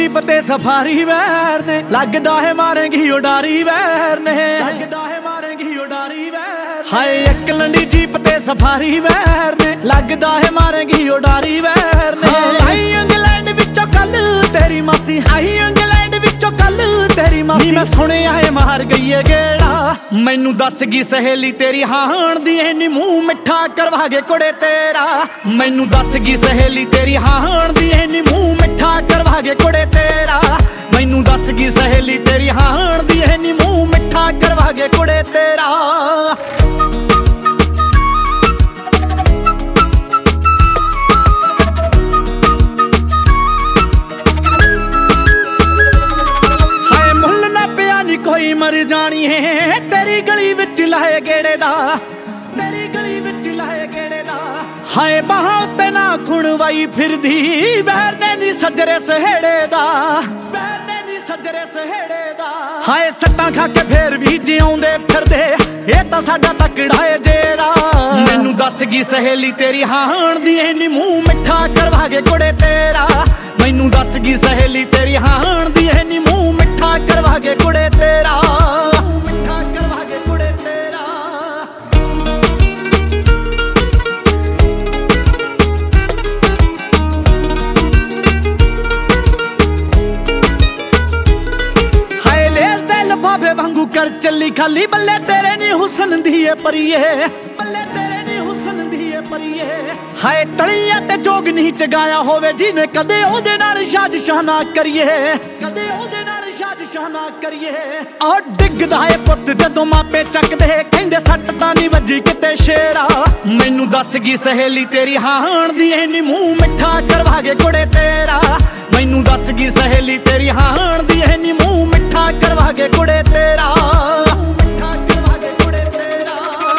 Jeep ते safari वैर ने, लगदा है मारेंगी उडारी वैर ने, लगदा है मारेंगी उडारी वैर। हाय एक लंडी जीप ते सफारी वैर ने, लगदा है मारेंगी उडारी वैर ने। आई इंग्लैंड विचों कल तेरी मासी, आई इंग्लैंड विचों कल तेरी मासी। मैं सुनिया है मार गई है गेड़ा, मैनू दस गी सहेली तेरी हाण दी ऐनी मूंह मिठा करवा के कुड़े तेरा। मैनू दस गी सहेली तेरी हाण दी ऐनी मूंह मिठा करवा के कुड़े तेरा। मैनू दस गी सहेली तेरी हाण दी ऐनी मूंह मिठा करवा के कुड़े तेरा। कोई मर जानी है तेरी गली विच लाए गेड़े दा, तेरी गली विच लाए गेड़े दा। हाय बाहां उत्ते ना खुणवाई फिरदी, वैर ने नी सजरे सहेड़े दा, वैर ने नी सजरे सहेड़े दा। हाय सट्टां खा के फेर भी जिउंदे फिरदे, ये तां साडा तकड़ा है जेरा। मैनू दस गी सहेली तेरी हाण दी ऐनी मूंह मिठा करवा के कुड़े तेरा। मैनू दस गी सहेली तेरी हाण दी ऐनी मूंह मिठा करवा के कुड़े तेरा, मिठा करवा के कुड़े तेरा। हाय लेस दे लफाफे वांगू कर चली खाली, बल्ले तेरे नी हुसन दी ए परिए, बल्ले तेरे नी हुसन दी ए परिए। हाय तलिया ते जोग नहीं चगाया होवे जिने, कदे ओदे नाल साजिशां ना करिए, कदे ओदे नाल साजिशां ना करिए। और डिगदा है पुत्त जदों मापे चकदे, कहंदे सट तां नी वजी किते शेरा। मैनू दस गी सहेली तेरी हाण दी ऐनी मूंह मिठा करवा के कुड़े तेरा। मैनू दस गी सहेली तेरी हाण दी ऐनी मूंह मिठा करवा के कुड़े तेरा, मिठा करवा के कुड़े तेरा।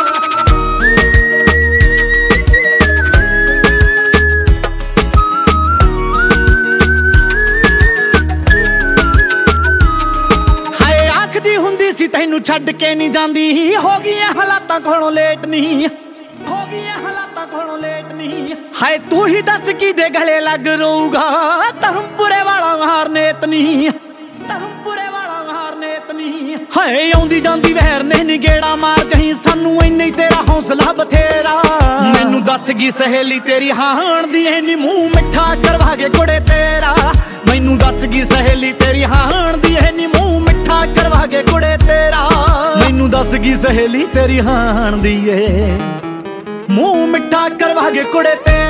हुंदी सी तैनू छड्ड के नहीं जांदी, हो गईयां हालातां कोलों लेट नहीं, हो गईयां हालातां कोलों लेट नहीं। हाय तू ही दस की दे गले लग रोऊगा, धर्मपुरे वाला हार नेत नहीं, धर्मपुरे वाला हार नेत नहीं। हाय आउंदी जांदी वैर ने नी गेड़ा मार जहीं, सानू इन्ना ही तेरा हौसला बथेरा। मैनू दस गी सहेली तेरी हाण दी ऐनी मूंह मिठा करवा के कुड़े तेरा। मैनू दस गी सहेली तेरी हाण दी ऐनी मूंह मिठा करवा के कुड़े तेरा। मैनू दस गी सहेली तेरी हाण दी मूंह मिठा करवा के कुड़े तेरा।